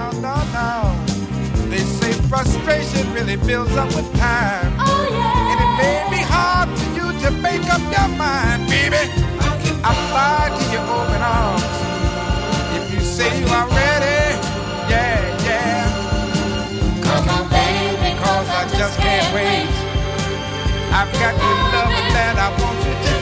no, no. They say frustration really builds up with time. Oh, yeah. And it may be hard for you to make up your mind, baby. I fly to your open arms. If you say you are ready, yeah, yeah. Come on, baby, Cause I just can't wait. I've got your love that I want you to